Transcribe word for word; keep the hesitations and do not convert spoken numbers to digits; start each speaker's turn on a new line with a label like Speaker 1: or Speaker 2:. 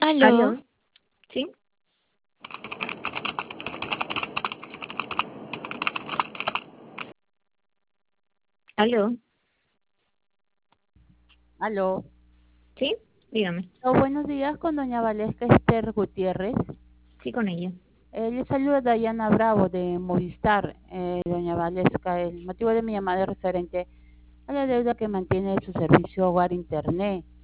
Speaker 1: ¿Aló?
Speaker 2: Aló, ¿sí? ¿Aló?
Speaker 1: Aló.
Speaker 2: ¿Sí? Dígame.
Speaker 1: Oh, buenos días con doña Valesca Esther Gutiérrez.
Speaker 2: Sí, con ella.
Speaker 1: Eh, le saluda Dayana Bravo de Movistar. Eh, doña Valesca, el motivo de mi llamada es referente a la deuda que mantiene su servicio Hogar Internet.